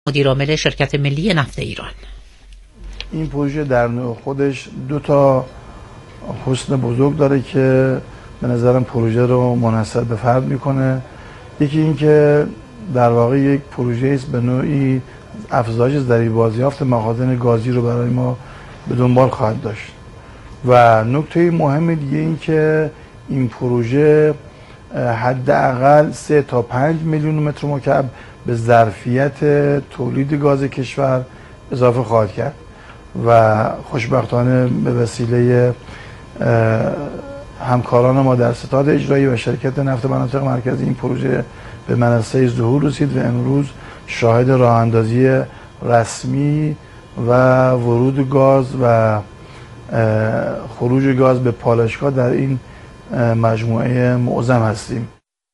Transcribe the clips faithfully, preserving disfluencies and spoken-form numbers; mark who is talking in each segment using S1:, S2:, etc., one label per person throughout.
S1: مدیرعامل شرکت ملی نفت ایران.
S2: این پروژه در نوع خودش دو تا حسن بزرگ داره که به نظرم پروژه رو منحصر به فرد میکنه. یکی این که در واقع یک پروژه است به نوعی افزایش ذریع بازیافت مخازن گازی رو برای ما به دنبال خواهد داشت و نکته مهم دیگه این که این پروژه حداقل سه تا پنج میلیون متر مکعب به ظرفیت تولید گاز کشور اضافه خواهد کرد و خوشبختانه به وسیله همکاران ما در ستاد اجرایی و شرکت نفت مناطق مرکزی این پروژه به منصه ظهور رسید و امروز شاهد راه اندازی رسمی و ورود گاز و خروج گاز به پالایشگاه در این مجموعه معظم هستیم.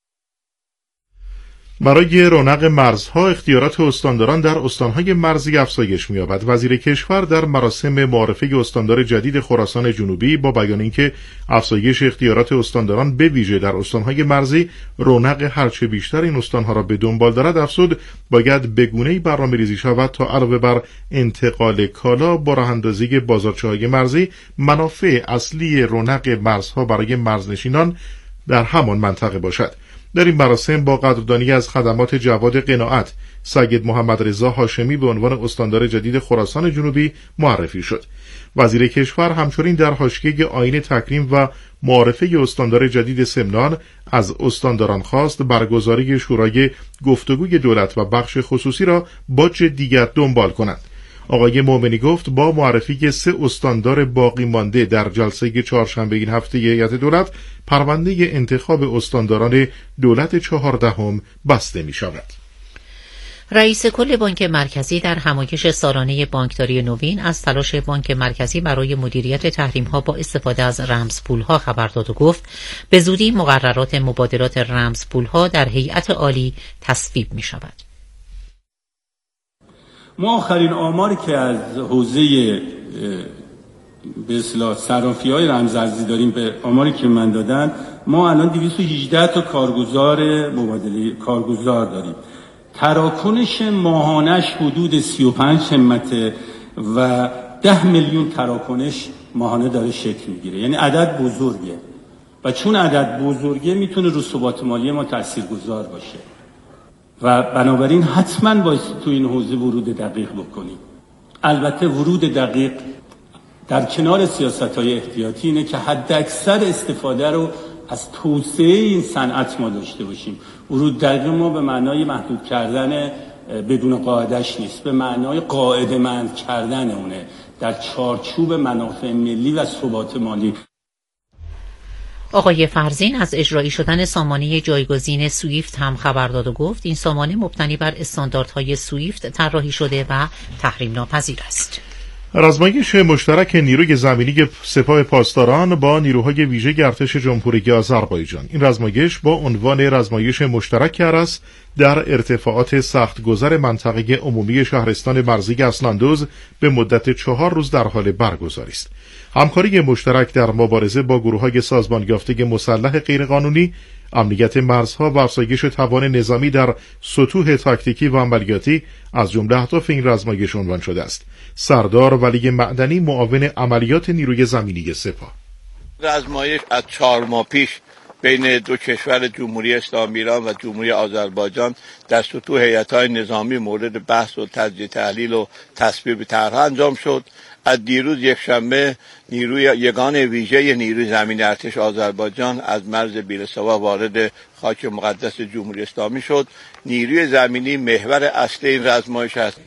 S3: برای رونق مرزها اختیارات استانداران در استانهای مرزی افزایش می‌یابد. وزیر کشور در مراسم معرفی استاندار جدید خراسان جنوبی با بیان اینکه افزایش اختیارات استانداران به ویژه در استانهای مرزی رونق هرچه بیشتر این استانها را به دنبال دارد افزود باید به گونه‌ای برنامه‌ریزی شود تا علاوه بر انتقال کالا با راه‌اندازی بازارچه‌های مرزی منافع اصلی رونق مرزها برای مرزنشینان در همان منطقه باشد. در این مراسم با قدردانی از خدمات جواد قناعت سید محمد رضا هاشمی به عنوان استاندار جدید خراسان جنوبی معرفی شد. وزیر کشور همچنین در حاشیه آیین تکریم و معرفه استاندار جدید سمنان از استانداران خواست برگزاری شورای گفتگوی دولت و بخش خصوصی را با جدیت دنبال کنند. آقای مومنی گفت با معرفی سه استاندار باقی مانده در جلسه چهارشنبه این هفته هیئت دولت پرونده انتخاب استانداران دولت چهاردهم بسته می شود.
S1: رئیس کل بانک مرکزی در همایش سالانه بانکداری نوین از تلاش بانک مرکزی برای مدیریت تحریم‌ها با استفاده از رمزپول‌ها خبر داد و گفت به زودی مقررات مبادلات رمزپول‌ها در هیئت عالی تصویب می شود.
S4: ما آخرین آماری که از حوزه به اصطلاح صرافی‌های رمزارزی داریم به آماری که من دادن ما الان دویست و هجده تا کارگزار مبادله کارگزار داریم. تراکنش ماهانش حدود سی و پنج همته و ده میلیون تراکنش ماهانه داره شکل میگیره. یعنی عدد بزرگه و چون عدد بزرگه میتونه رو ثبات مالی ما تاثیرگذار باشه و بنابراین حتما باید تو این حوزه ورود دقیق بکنیم. البته ورود دقیق در کنار سیاست‌های احتیاطی اینه که حد اکثر استفاده رو از توسعه این صنعت ما داشته باشیم. ورود دقیق ما به معنای محدود کردن بدون قاعدش نیست، به معنای قاعده مند کردن اونه در چارچوب منافع ملی و ثبات مالی.
S1: آقای فرزین از اجرایی شدن سامانه جایگزین سویفت هم خبر داد و گفت این سامانه مبتنی بر استانداردهای سویفت طراحی شده و تحریم ناپذیر است.
S3: آزمایش مشترک نیروی زمینی سپاه پاسداران با نیروهای ویژه ارتش جمهوری آذربایجان. این آزمایش با عنوان آزمایش مشترک ارس در ارتفاعات سختگذر منطقه عمومی شهرستان مرزی اسلاندوز به مدت چهار روز در حال برگزاری است. همکاری مشترک در مبارزه با گروه‌های سازمان یافته مسلح غیرقانونی، امنیت مرزها و افزایش توان نظامی در سطوح تاکتیکی و عملیاتی از جمله اهداف این آزمایش عنوان شده است. سردار ولی معدنی معاون عملیات نیروی زمینی سپاه:
S5: آزمایش از چهار ماه پیش بین دو کشور جمهوری اسلامی ایران و جمهوری آذربایجان در سطوح هیئت‌های نظامی مورد بحث و تجزیه تحلیل و تصویب طرح انجام شد. از دیروز یک شنبه نیروی یگان ویژه نیروی زمینی ارتش آذربایجان از مرز بیرسوا وارد خاک مقدس جمهوری اسلامی شد. نیروی زمینی محور اصلی این آزمایش است.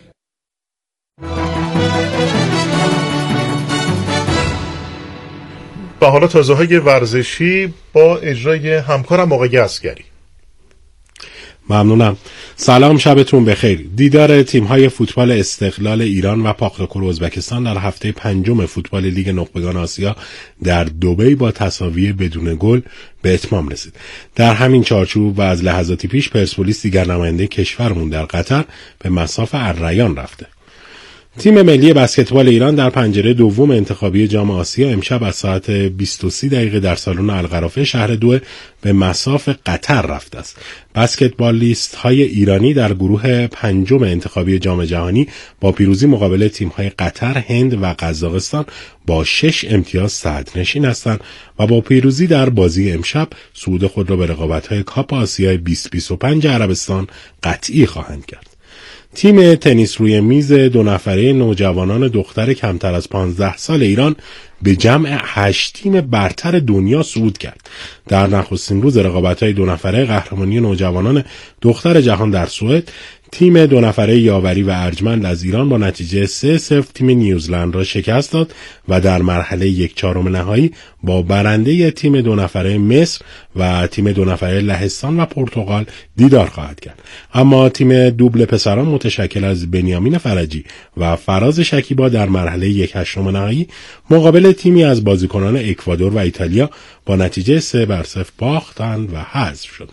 S3: و حالا تازه‌های ورزشی با اجرای همکارم آقای اسگری.
S6: ممنونم. سلام، شبتون بخیر. دیدار تیم‌های فوتبال استقلال ایران و پاختاکور ازبکستان در هفته پنجم فوتبال لیگ نخبگان آسیا در دبی با تساوی بدون گل به اتمام رسید. در همین چارچوب و از لحظاتی پیش پرسپولیس دیگر نماینده کشورمون در قطر به مصاف الریان رفته. تیم ملی بسکتبال ایران در پنجره دوم انتخابی جام آسیا امشب از ساعت بیست و سه دقیقه در سالن القرافه شهر دو به مصاف قطر رفته است. بسکتبالیست های ایرانی در گروه پنجم انتخابی جام جهانی با پیروزی مقابل تیم های قطر، هند و قزاقستان با شش امتیاز صدرنشین هستند و با پیروزی در بازی امشب صعود خود را به رقابت‌های کاپ آسیا بیست بیست و پنج عربستان قطعی خواهند کرد. تیم تنیس روی میز دو نفره نوجوانان دختر کمتر از پانزده سال ایران به جمع هشت تیم برتر دنیا صعود کرد. در نخستین روز رقابت‌های دو نفره قهرمانی نوجوانان دختر جهان در سوئد، تیم دو نفره یاوری و ارجمند از ایران با نتیجه سه صفر تیم نیوزلند را شکست داد و در مرحله یک چهارم نهایی با برنده تیم دو نفره مصر و تیم دو نفره لهستان و پرتغال دیدار خواهد کرد. اما تیم دوبل پسران متشکل از بنیامین فرجی و فراز شکیبا در مرحله یک هشتم نهایی مقابل تیمی از بازیکنان اکوادور و ایتالیا با نتیجه سه بر صفر باختند و حذف شدند.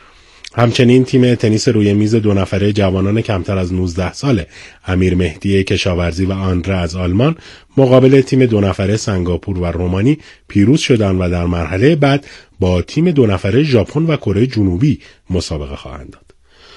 S6: همچنین تیم تنیس روی میز دو نفره جوانان کمتر از نوزده ساله امیر مهدی کشاورزی و آندره از آلمان مقابل تیم دو نفره سنگاپور و رومانی پیروز شدند و در مرحله بعد با تیم دو نفره ژاپن و کره جنوبی مسابقه خواهند داد.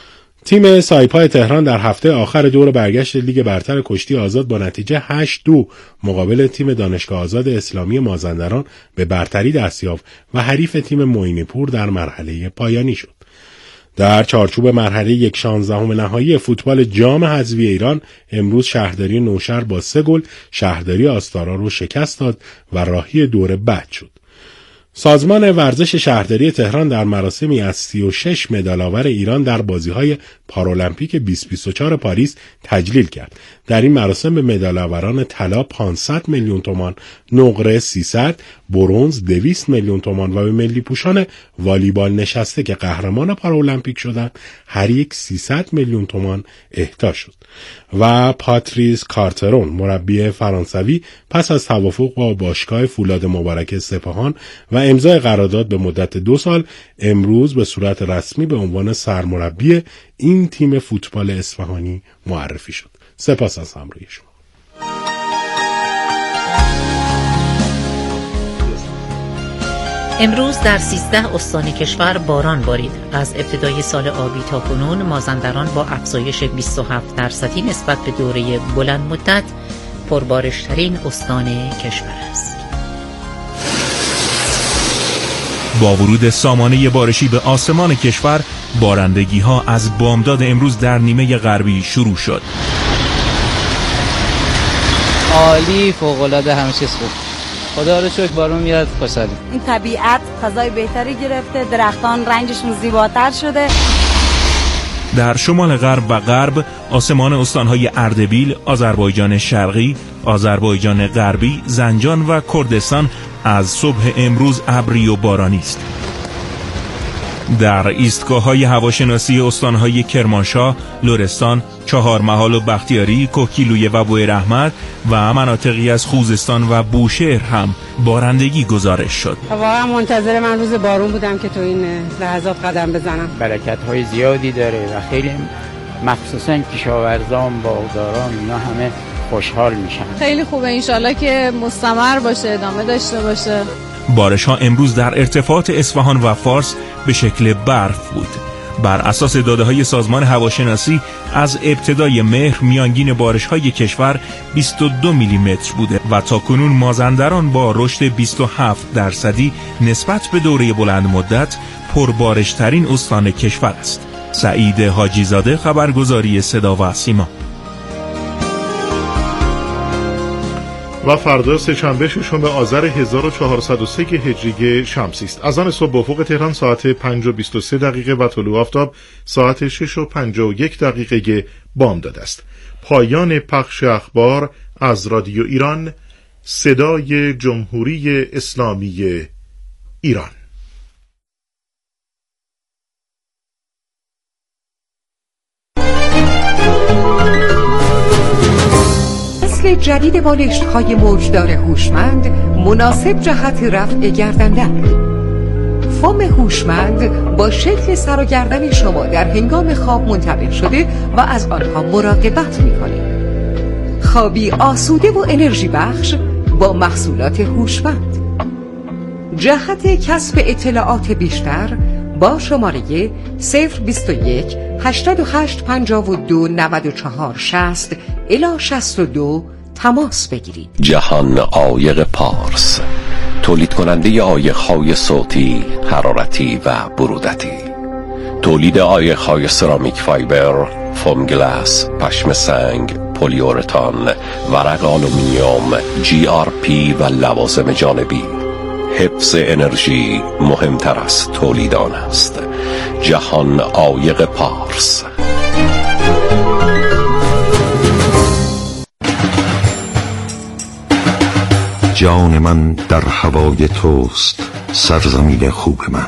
S6: تیم سایپا تهران در هفته آخر دور برگشت لیگ برتر کشتی آزاد با نتیجه هشت دو مقابل تیم دانشگاه آزاد اسلامی مازندران به برتری دست یافت و حریف تیم معینپور در مرحله پایانی شد. در چارچوب مرحله یک شانزدهم نهایی فوتبال جام حذفی ایران امروز شهرداری نوشهر با سه گل شهرداری آستارا رو شکست داد و راهی دور بعد شد. سازمان ورزش شهرداری تهران در مراسمی از سی و شش مدال‌آور ایران در بازی‌های پارالمپیک بیست بیست و چهار پاریس تجلیل کرد. در این مراسم به مدال‌آوران طلا پانصد میلیون تومان، نقره سیصد، برنز دویست میلیون تومان و به ملی پوشان والیبال نشسته که قهرمان پارالمپیک شدند هر یک سیصد میلیون تومان اهدا شد. و پاتریس کارترون مربی فرانسوی پس از توافق با باشگاه فولاد مبارک سپاهان و امضای قرارداد به مدت دو سال امروز به صورت رسمی به عنوان سرمربی این تیم فوتبال اصفهانی معرفی شد. سپاس از همراهی شما.
S1: امروز در سیزده استان کشور باران بارید. از ابتدای سال آبی تا کنون مازندران با افزایش بیست و هفت درصدی نسبت به دوره بلند مدت پربارشترین استان کشور است.
S7: با ورود سامانه بارشی به آسمان کشور، بارندگی ها از بامداد امروز در نیمه غربی شروع شد.
S8: عالی، فوق‌العاده، همه چیز خوب. خدا رو شکر بارون میاد، خوشحالیم.
S9: این طبیعت فضای بهتری گرفته، درختان رنگشون زیباتر شده.
S7: در شمال غرب و غرب آسمان استانهای اردبیل، آذربایجان شرقی، آذربایجان غربی، زنجان و کردستان از صبح امروز ابری و بارانی است. در ایستگاه‌های هواشناسی استان‌های کرمانشاه، لرستان، چهارمحال و بختیاری، کوکیلویه و بویراحمد و مناطقی از خوزستان و بوشهر هم بارندگی گزارش شد.
S10: واقعا منتظر من روز بارون بودم که تو این لحظات قدم بزنم.
S11: برکت‌های زیادی داره و خیلی مخصوصاً کشاورزان، باغداران، اینا همه خوشحال میشن.
S12: خیلی خوبه، انشالله که مستمر باشه، ادامه داشته باشه.
S7: بارش ها امروز در ارتفاعات اصفهان و فارس به شکل برف بود. بر اساس داده های سازمان هواشناسی از ابتدای مهر میانگین بارش های کشور بیست و دو میلی متر بوده و تا کنون مازندران با رشد بیست و هفت درصدی نسبت به دوره بلند مدت پربارشترین استان کشور است. سعید حاجی زاده، خبرگزاری صدا و سیما.
S3: و فردا سه‌شنبه ششم آذر هزار و چهارصد و سه هجری شمسی است. از آن صبح افق تهران ساعت پنج و بیست و سه دقیقه و طلوع آفتاب ساعت شش و پنجاه و یک دقیقه بامداد است. پایان پخش اخبار از رادیو ایران، صدای جمهوری اسلامی ایران.
S13: جدید بالشت‌های موجدار هوشمند مناسب جهت رفع گردن‌درد. فوم هوشمند با شکل سر و گردن شما در هنگام خواب منطبق شده و از آنها مراقبت می‌کنید. خوابی آسوده و انرژی بخش با محصولات هوشمند. جهت کسب اطلاعات بیشتر با شماره صفر بیست و یک هشتاد و هشت پنجاه و دو نود و چهار شصت الی شصت و دو تماس بگیرید.
S14: جهان عایق پارس، تولید کننده عایق‌های صوتی، حرارتی و برودتی. تولید عایق‌های سرامیک فایبر، فوم گلاس، پشم سنگ، پلیورتان، ورق آلومینیوم، جی آر پی و لوازم جانبی. حفظ انرژی مهمتر از تولید آن است. جهان عایق پارس.
S15: جان من در هوای توست، سرزمین خوب من.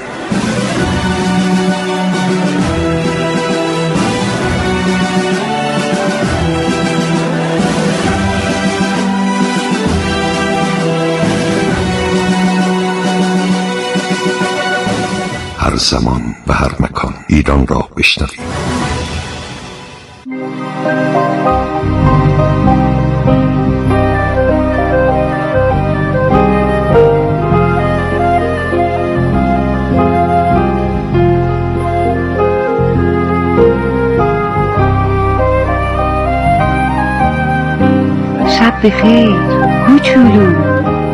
S15: هر زمان و هر مکان ایران را بشنویم.
S16: شب بخیر کوچولو.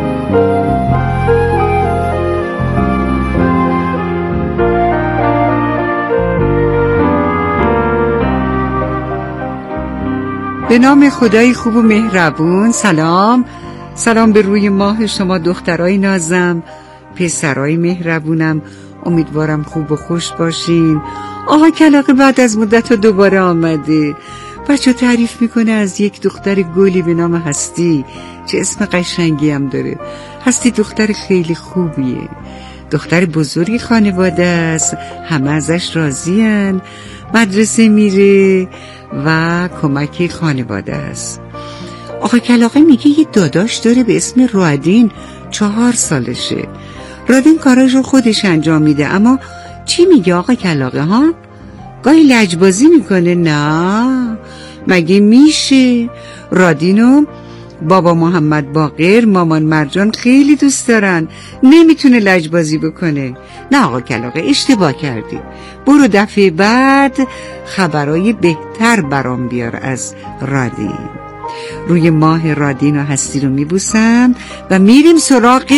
S10: به نام خدای خوب و مهربون. سلام سلام به روی ماه شما دخترای نازم، پسرای مهربونم. امیدوارم خوب و خوش باشین. آقا کلاغه بعد از مدت دوباره آمده. بچه تعریف میکنه از یک دختر گلی به نام هستی. چه اسم قشنگی هم داره. هستی دختر خیلی خوبیه، دختر بزرگی خانواده است، همه ازش راضین، مدرسه میره و کمک خانواده است. آقا کلاغه میگه یه داداش داره به اسم رادین، چهار سالشه. رادین کاراشو خودش انجام میده. اما چی میگه آقا کلاغه ها؟ گاهی لجبازی میکنه. نه مگه میشه؟ رادینو بابا محمد باقر، مامان مرجان خیلی دوست دارن، نمیتونه لجبازی بکنه. نه آقا کلاغه اشتباه کردی، برو دفعه بعد خبرای بهتر برام بیار از رادین. روی ماه رادین و هستی رو میبوسم و میریم سراغ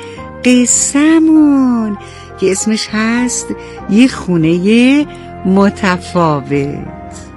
S10: قصه‌مون که اسمش هست یه خونه متفاوت.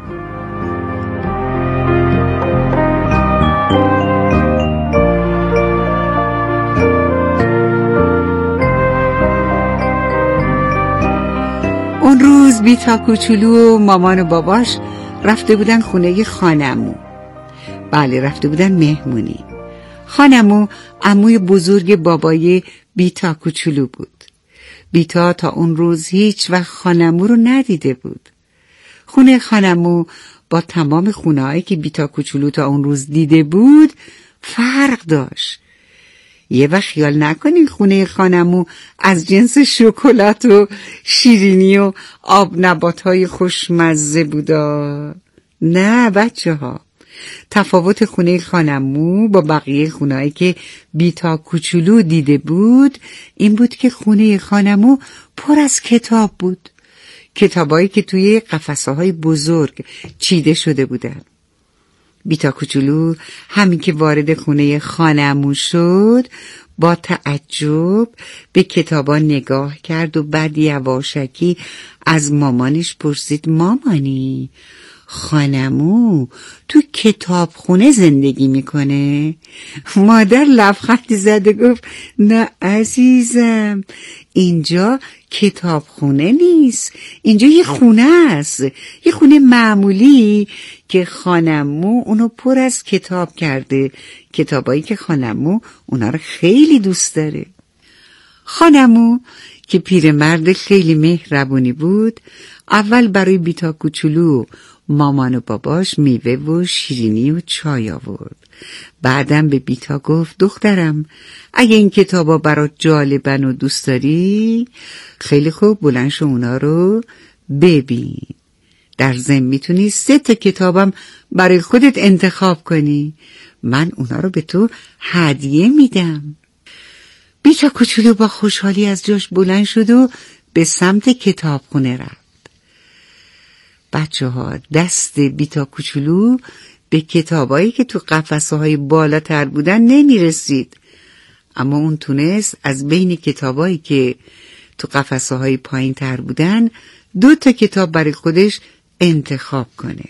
S10: اون روز بیتا کوچولو و مامان و باباش رفته بودن خونه خانمو. بله رفته بودن مهمونی. خانمو عموی بزرگ بابای بیتا کوچولو بود. بیتا تا اون روز هیچ وقت خانمو رو ندیده بود. خونه خانمو با تمام خونه‌هایی که بیتا کوچولو تا اون روز دیده بود فرق داشت. یه وقت خیال نکنین خونه خانمو از جنس شکلات و شیرینی و آب نبات‌های خوشمزه بودا. نه بچه ها، تفاوت خونه خانمو با بقیه خونه‌ای که بیتا کوچولو دیده بود این بود که خونه خانمو پر از کتاب بود. کتابایی که توی قفسه‌های بزرگ چیده شده بودن. بیتا کوچولو همین که وارد خونه خانمو شد با تعجب به کتابا نگاه کرد و بعد یواشکی از مامانش پرسید مامانی خانمو تو کتابخونه زندگی میکنه؟ مادر لبخندی زد و گفت نه عزیزم، اینجا کتابخونه نیست، اینجا یه خونه است، یه خونه معمولی که خانمو اونو پر از کتاب کرده، کتابایی که خانمو اونا رو خیلی دوست داره. خانمو که پیرمرد خیلی مهربونی بود اول برای بیتا کوچولو مامان و باباش میوه و شیرینی و چای آورد. بعدم به بیتا گفت دخترم اگه این کتابا برات جالبن و دوست داری خیلی خوب بلند شو اونا رو ببین. در ضمن میتونی سه تا کتابم برای خودت انتخاب کنی. من اونا رو به تو هدیه میدم. بیتا کوچولو با خوشحالی از جاش بلند شد و به سمت کتابخونه رفت. بچه ها دست بیتا کوچولو به کتابایی که تو قفسه های بالاتر بودن نمی رسید، اما اون تونست از بین کتابایی که تو قفسه های پایین تر بودن دو تا کتاب برای خودش انتخاب کنه.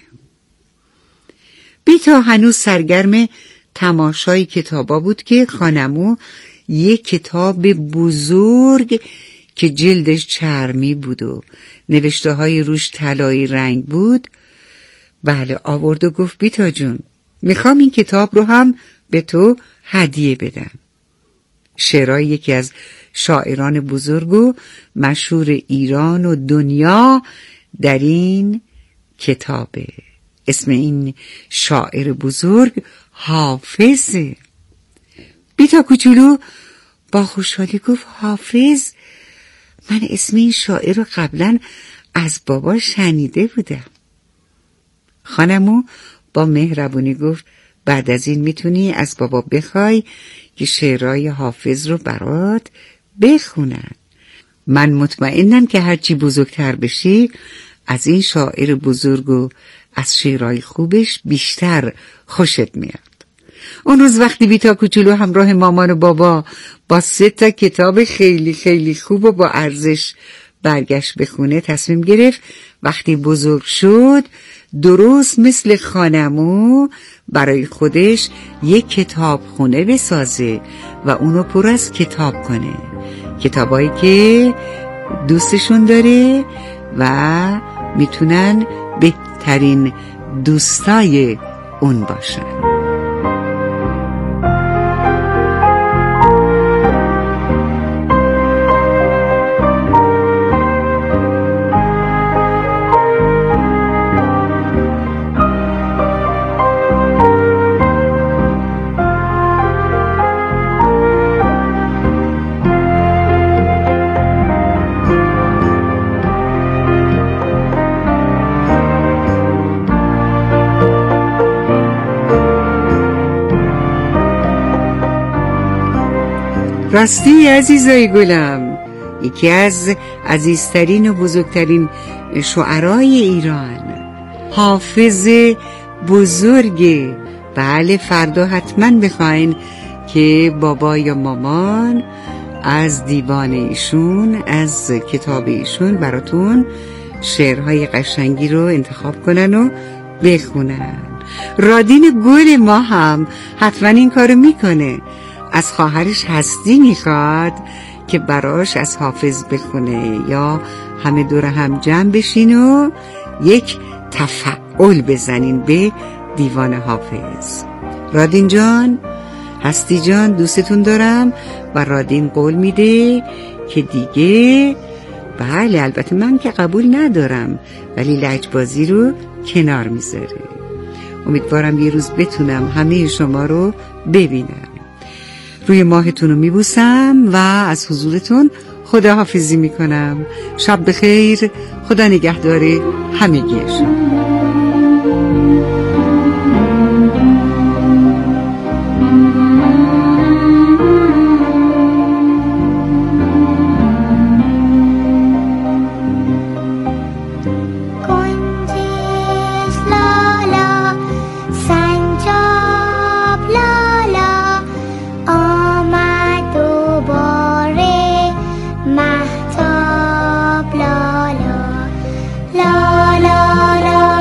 S10: بیتا هنوز سرگرم تماشای کتابا بود که خانمو یک کتاب بزرگ که جلدش چرمی بود و نوشته های روش طلایی رنگ بود بله آورد و گفت بیتا جون میخوام این کتاب رو هم به تو هدیه بدم. شعرهای یکی از شاعران بزرگ و مشهور ایران و دنیا در این کتابه. اسم این شاعر بزرگ حافظه. بیتا کوچولو با خوشحالی گفت حافظ؟ من اسم این شاعر رو قبلا از بابا شنیده بودم. خانمو با مهربونی گفت بعد از این میتونی از بابا بخوای که شعرهای حافظ رو برات بخونن. من مطمئنم که هرچی بزرگتر بشی از این شاعر بزرگ و از شعرهای خوبش بیشتر خوشت میاد. اون روز وقتی بیتا کوچولو همراه مامان و بابا با سه تا کتاب خیلی خیلی خوب و با ارزش برگشت به خونه، تصمیم گرفت وقتی بزرگ شد درست مثل خانمو برای خودش یک کتاب خونه بسازه و اونو پر از کتاب کنه، کتابایی که دوستشون داره و میتونن بهترین دوستای اون باشن. راستی عزیزای گلم، یکی از عزیزترین و بزرگترین شعرای ایران، حافظ بزرگه. بله فردا حتما بخواین که بابا یا مامان از دیوان ایشون، از کتاب ایشون براتون شعرهای قشنگی رو انتخاب کنن و بخونن. رادین گل ما هم حتما این کارو میکنه. از خواهرش هستی میخواد که براش از حافظ بخونه یا همه دور هم جمع بشین و یک تفعول بزنین به دیوان حافظ. رادین جان، هستی جان، دوستتون دارم و رادین قول میده که دیگه بله البته من که قبول ندارم ولی لجبازی رو کنار میذاره. امیدوارم یه روز بتونم همه شما رو ببینم. روی ماهتون رو میبوسم و از حضورتون خداحافظی میکنم. شب بخیر، خدا نگهدار همگی شما.
S17: La la la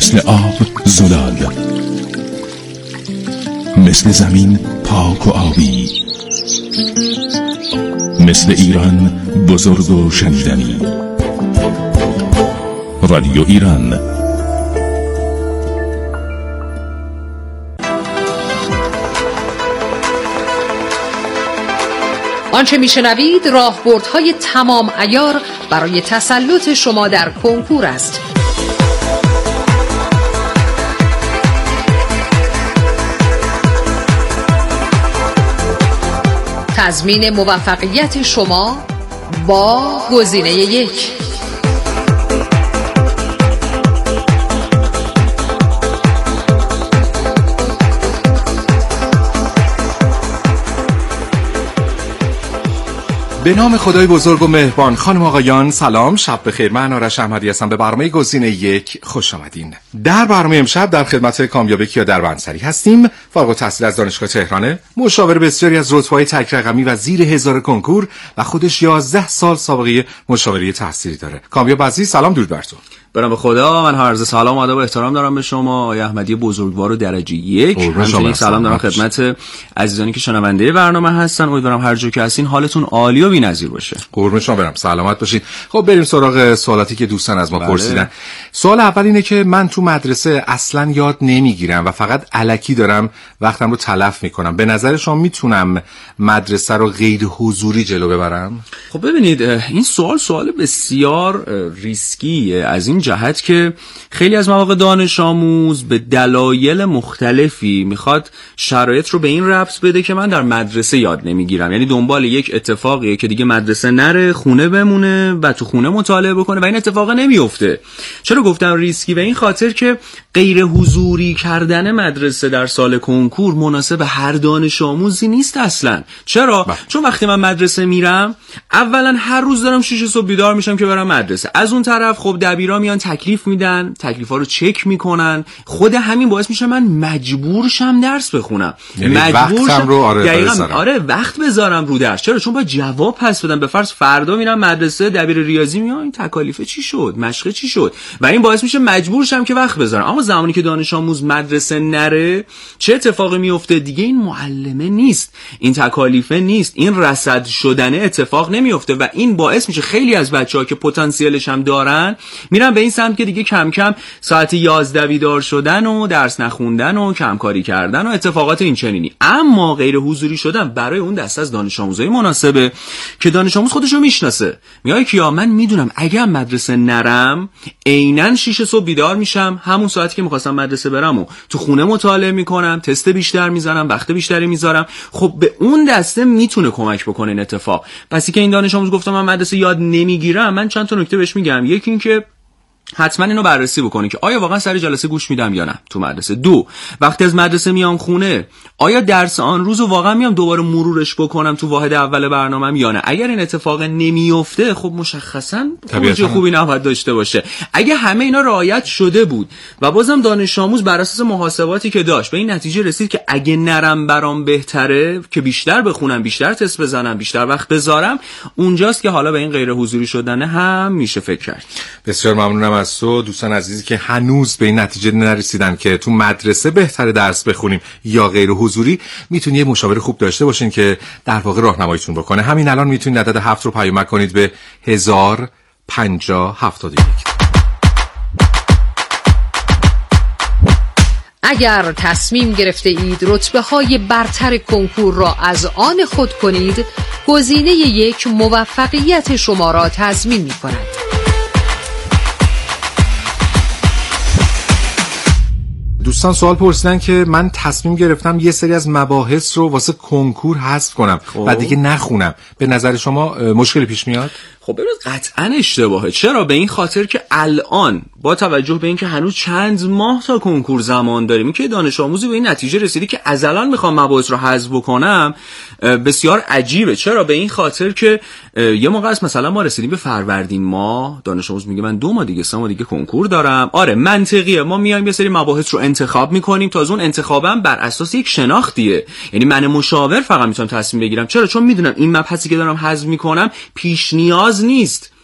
S17: مثل آب زلال، مثل زمین پاک و آبی، مثل ایران بزرگ و شنیدنی. رادیو ایران.
S13: آنچه میشنوید راهبردهای تمام عیار برای تسلط شما در کنکور است. تضمین موفقیت شما با گزینه یک.
S18: به نام خدای بزرگ و مهربان. خانم آقایان سلام، شب بخیر. من آرش احمدی هستم. به برنامه گزینه یک خوش آمدین. در برنامه امشب در خدمت کامیاب کیا دربندسری هستیم. فارغ التحصیل از دانشگاه تهرانه، مشاور بسیاری از رتبه‌های تک رقمی و زیر هزار کنکور و خودش یازده سال سابقه مشاوره تحصیلی داره. کامیاب عزیز سلام، درود بر تو.
S19: برام به خدا، من عرض سلام و ادب و احترام دارم به شما آقای احمدی بزرگوار و درجه یک. همچنین سلام دارم خدمت عزیزانی که شنونده برنامه هستن. امیدوارم هر جا که هستین حالتون عالی و بی‌نظیر باشه.
S18: قربون شما برم، سلامت باشید. خب بریم سراغ سوالاتی که دوستان از ما
S19: بله.
S18: پرسیدن. سوال اول اینه که من تو مدرسه اصلا یاد نمیگیرم و فقط الکی دارم وقتم رو تلف میکنم. به نظر شما میتونم مدرسه رو غیر حضوری جلو ببرم؟
S19: خب ببینید، این سوال سوال بسیار ریسکیه از این جهت که خیلی از مواقع دانش آموز به دلایل مختلفی میخواد شرایط رو به این ربط بده که من در مدرسه یاد نمیگیرم، یعنی دنبال یک اتفاقیه که دیگه مدرسه نره، خونه بمونه و تو خونه مطالعه بکنه و این اتفاق نمیفته. چرا گفتم ریسکی؟ به این خاطر که غیر حضوری کردن مدرسه در سال کنکور مناسب هر دانش آموزی نیست اصلا. چرا؟ با. چون وقتی من مدرسه میرم اولا هر روز دارم شش صبح بیدار میشم که برم مدرسه. از اون طرف خب دبیرا میان تکلیف میدن، تکلیفا رو چک میکنن. خود همین باعث میشه من مجبور شم درس بخونم،
S18: یعنی مجبور شم رو آره بذارم.
S19: آره وقت بذارم رو درس. چرا؟ چون باید جواب پس بدم. به فرض فردا میرم مدرسه، دبیر ریاضی میاد این تکالیف چی شد، مشق چی شد، و این باعث میشه مجبور شم که وقت بذارم. اما زمانی که دانش آموز مدرسه نره چه اتفاقی میفته؟ دیگه این معلمه نیست، این تکالیف نیست، این رصد شدن اتفاق نمیفته و این باعث میشه خیلی از بچه‌ها که پتانسیلش هم دارن میرن به این سمت که دیگه کم کم ساعت یازده بیدار شدن و درس نخوندن و کم کاری کردن و اتفاقات این چنینی. اما غیر حضوری شدن برای اون دسته از دانش آموزای مناسبه که دانش آموز خودش رو میشناسه. میگه کیا من میدونم اگه مدرسه نرم عیناً شش صبح بیدار میشم، همون ساعتی که می‌خواستم مدرسه برم و تو خونه مطالعه میکنم، تست بیشتر میزنم، وقت بیشتری میذارم. خب به اون دسته میتونه کمک بکنه این اتفاق. پس که این دانش آموز گفتم من مدرسه یاد نمیگیرم، من چند تا نکته بهش میگم. یکی این که حتما اینو بررسی بکنید که آیا واقعا سر جلسه گوش میدم یا نه تو مدرسه. دو، وقتی از مدرسه میام خونه آیا درس آن روزو واقعا میام دوباره مرورش بکنم تو واحد اول برنامه‌ام یا نه. اگر این اتفاق نمیفته خب مشخصا خروج خوبی نباید داشته باشه. اگه همه اینا رعایت شده بود و بازم دانش آموز بر اساس محاسباتی که داشت به این نتیجه رسید که اگه نرم برام بهتره که بیشتر بخونم، بیشتر تست بزنم، بیشتر وقت بذارم، اونجاست که حالا به این غیر حضوری شدن هم میشه فکر کرد.
S18: بسیار ممنونم از تو. دوستان عزیزی که هنوز به این نتیجه نرسیدن که تو مدرسه بهتره درس بخونیم یا غیر حضوری، میتونید یه مشاور خوب داشته باشین که در واقع راهنماییتون بکنه. همین الان میتونید عدد هفت رو پیامک کنید به هزار پنجاه هفتاد و یک.
S13: اگر تصمیم گرفته اید رتبه های برتر کنکور را از آن خود کنید، گزینه یک موفقیت شما را تضمین می کند.
S18: دوستان سوال پرسیدن که من تصمیم گرفتم یه سری از مباحث رو واسه کنکور حذف کنم و دیگه نخونم. به نظر شما مشکلی پیش میاد؟
S19: خب ببینید قطعا اشتباهه. چرا؟ به این خاطر که الان با توجه به اینکه هنوز چند ماه تا کنکور زمان داریم که دانش آموزی به این نتیجه رسیدی که از الان میخوام مباحث رو حذف بکنم، بسیار عجیبه. چرا؟ به این خاطر که یه موقع است مثلا ما رسیدیم به فروردین ماه، دانش آموز میگه من دو ماه دیگه سه ماه دیگه کنکور دارم. آره منطقیه، ما میایم یه سری مباحث رو انتخاب میکنیم، تا از اون انتخابم بر اساس یک شناختیه، یعنی من مشاور فقط میتونم تصمیم بگیرم. چرا؟ چون میدونم این مبحثی که دارم حذف میکنم پیش نیاز نیست.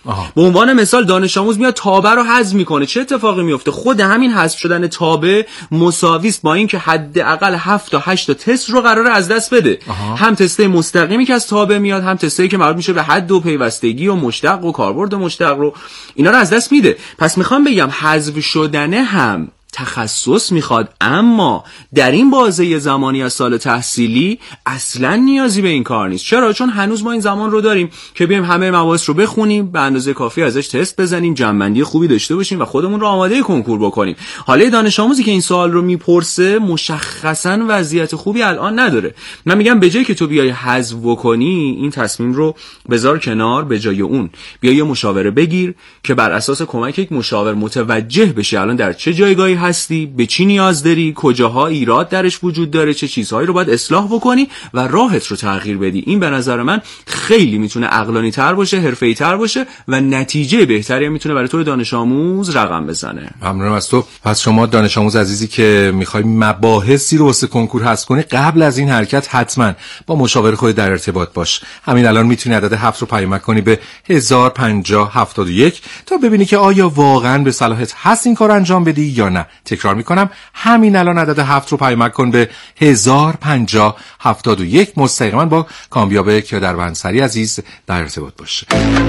S19: به عنوان مثال دانش آموز میاد تابه رو حذف میکنه، چه اتفاقی میفته؟ خود همین حذف شدن تابه مساوی است با اینکه حداقل هفت تا هشت تا تست رو قراره از دست بده. آها. هم تسته مستقیمی که از تابه میاد، هم تسته که مربوط میشه به حد و پیوستگی و مشتق و کاربرد مشتق رو، اینا رو از دست میده. پس میخوام بگم حذف شدنه هم تخصص میخواد، اما در این بازه زمانی از سال تحصیلی اصلا نیازی به این کار نیست. چرا؟ چون هنوز ما این زمان رو داریم که بیایم همه مباحث رو بخونیم، به اندازه کافی ازش تست بزنیم، جنبندی خوبی داشته باشیم و خودمون رو آماده کنکور بکنیم. حالا دانش آموزی که این سوال رو میپرسه مشخصا وضعیت خوبی الان نداره. من میگم به جایی که تو بیای حذف بکنی، این تصمیم رو بذار کنار، به جای اون بیا یه مشاوره بگیر که بر اساس کمک یک مشاور متوجه بشه الان در چه جایگاهی هستی، به چی نیاز داری، کجاها ایراد درش وجود داره، چه چیزهایی رو باید اصلاح بکنی و راهت رو تغییر بدی. این به نظر من خیلی میتونه عقلانی تر باشه، حرفه‌ای تر باشه و نتیجه بهتری میتونه برای تو دانش آموز رقم بزنه.
S18: ممنونم از تو. پس شما دانش آموز عزیزی که میخوای مباحثی رو واسه کنکور حذف کنی، قبل از این حرکت حتما با مشاور خود در ارتباط باش. همین الان میتونی عدد هفت رو پیامک کنی به هزار و پنجاه هفتاد و یک تا ببینی که آیا واقعا به صلاحت هست این کار انجام بدی یا نه. تکرار میکنم، همین الان عدد هفت رو پیامک کن به هزار و پنجاه هفتاد و یک. مستقیما با کامیاب کیادربندسری عزیز در ارتباط باشه.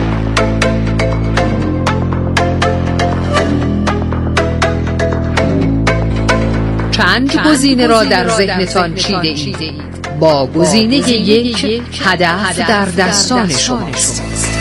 S13: چند گزینه را در ذهنتان چیده اید؟ با گزینه یک هدف در دستان شماست.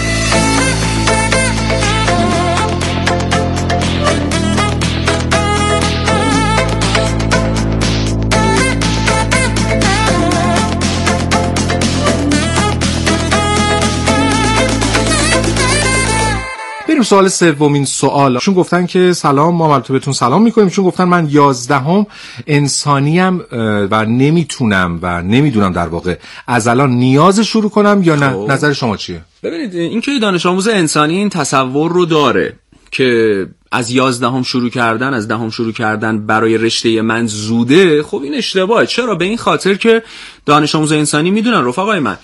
S18: بریم سوال سومین سوال. چون گفتن که سلام، ما البته بهتون سلام میکنیم، چون گفتن من یازدهم انسانیم و نمیتونم و نمیدونم در واقع از الان نیاز شروع کنم یا نه. خب. نظر شما چیه؟
S19: ببینید، این که دانش آموز انسانی این تصور رو داره که از یازدهم شروع کردن، از دهم شروع کردن برای رشته من زوده، خب این اشتباهه. چرا؟ به این خاطر که دانش آموز انسانی میدونن رفقای من،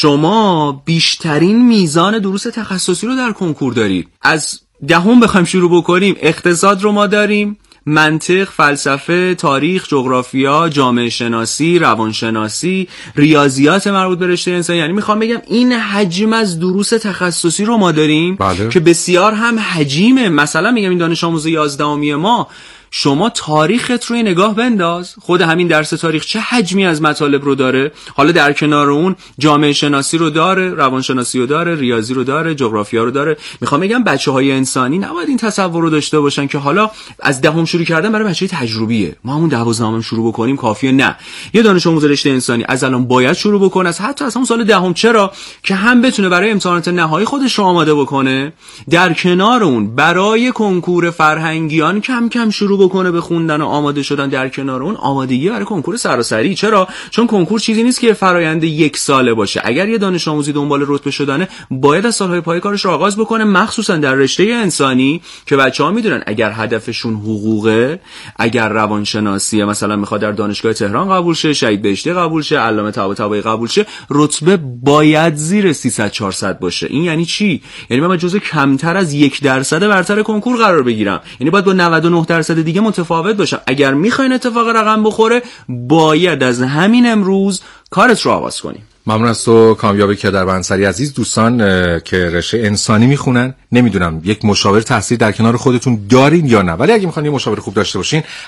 S19: شما بیشترین میزان دروس تخصصی رو در کنکور دارید. از دهم بخوایم شروع بکنیم، اقتصاد رو ما داریم، منطق، فلسفه، تاریخ، جغرافیا، جامعه شناسی، روانشناسی، ریاضیات مربوط به رشته انسانی. یعنی میخوام بگم این حجم از دروس تخصصی رو ما داریم. بله. که بسیار هم حجیمه. مثلا میگم این دانش آموز یازدهمی ما، شما تاریخت روی نگاه بنداز، خود همین درس تاریخ چه حجمی از مطالب رو داره. حالا در کنار اون جامعه شناسی رو داره، روانشناسی رو داره، ریاضی رو داره، جغرافیا رو داره. میخوام بگم بچه‌های انسانی نباید این تصور رو داشته باشن که حالا از دهم شروع کردن برای بچه‌های تجربیه، ما همون دوازدهم شروع بکنیم کافیه. نه، یه دانش آموز رشته انسانی از الان باید شروع بکنه، از حتی از همون سال دهم. چرا؟ که هم بتونه برای امتحانات نهایی خودش رو آماده بکنه، در کنار اون برای کنکور فرهنگیان کم کم شروع بکنه به خوندن و آماده شدن، در کنار اون آمادگی برای کنکور سراسری. چرا؟ چون کنکور چیزی نیست که فرآیند یک ساله باشه. اگر یه دانش آموزی دنبال رتبه شدنه، باید از سالهای پای کارش رو آغاز بکنه، مخصوصا در رشته انسانی که بچه‌ها میدونن اگر هدفشون حقوقه، اگر روانشناسی مثلا میخواد در دانشگاه تهران قبول شه، شهید بهشتی قبول شه، علامه طباطبایی قبول شه، رتبه باید زیر سیصد چهارصد باشه. این یعنی چی؟ یعنی من جزو کمتر از یک درصد برتر کنکور قرار بگیرم. یعنی باید با نود و نه درصد دیگه متفاوت باشم. اگر میخواین اتفاق رقم بخوره، باید از همین امروز کارت رو آغاز کنیم.
S18: ممنون از تو کامیاب کیادربندسری عزیز. دوستان که رشته انسانی میخونن، نمیدونم یک مشاور تحصیلی در کنار خودتون دارین یا نه، ولی اگه میخواین یه مشاور خوب داشته باشین،